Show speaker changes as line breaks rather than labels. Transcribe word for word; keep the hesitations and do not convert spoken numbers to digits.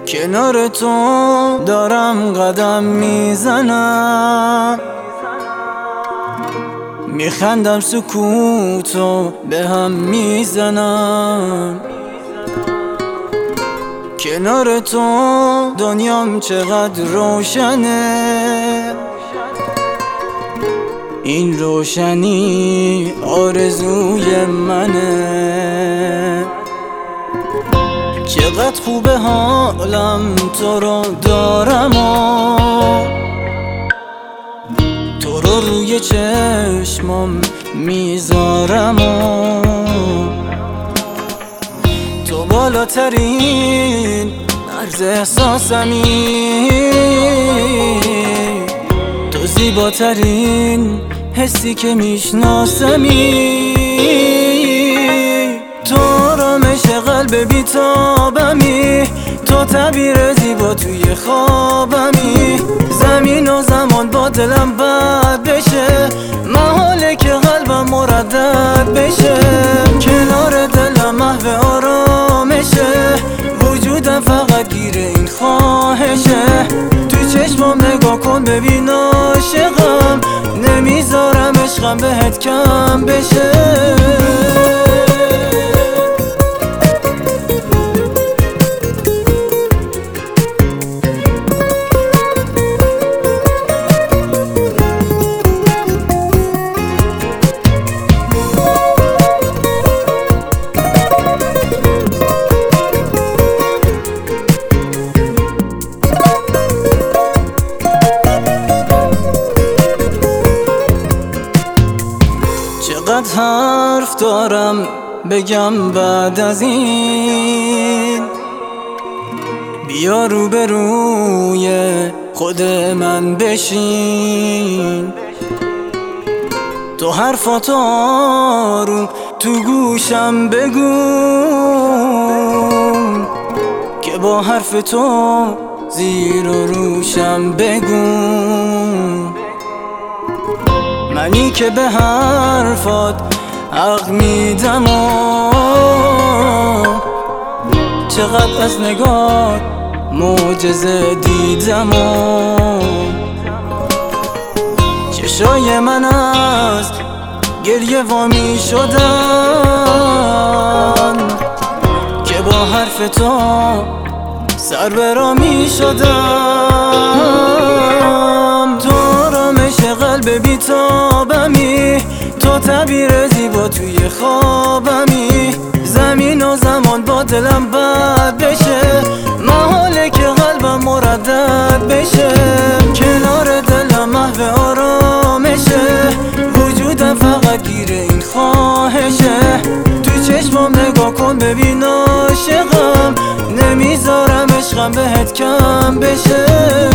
کنار تو دارم قدم میزنم، میخندم سکوتو به هم میزنم. کنار تو دنیام چقدر روشنه، این روشنی آرزوی منه. چقدر خوبه حالم تو رو دارم و تو رو روی چشمم میذارم و تو بالاترین عرض احساسمی، تو زیباترین حسی که میشناسمی. تو آرامش قلب بیتابمی، تو تعبیر زیبا توی خوابمی. زمین و زمان با دلم بد بشه، محاله که قلبم مردد بشه. کنار دلم محو آرامشه، وجودم فقط گیر این خواهشه. تو چشمام نگاه کن ببین عاشقم، نمیذارم عشقم بهت کم بشه. چقدر حرف دارم بگم بعد از این، بیا روبروی خود من بشین. تو حرفاتو آروم تو گوشم بگو، که با حرف تو زیر و روشم بگو. منی که به حرفات حق میدم و چقدر از نگاه معجزه دیدم و چشای من از گریه وامی شدن، که با حرف تو سر برامی شدم. تو آرامش قلب بیتابمی، تو تعبیر زیبا توی خوابمی. زمین و زمان با دلم بد بشه، محاله که قلبم مردد بشه. کنار دلم محو آرامشه، وجودم فقط گیر این خواهشه. تو چشمام نگاه کن ببین عاشقم، نمیذارم عشقم بهت کم بشه.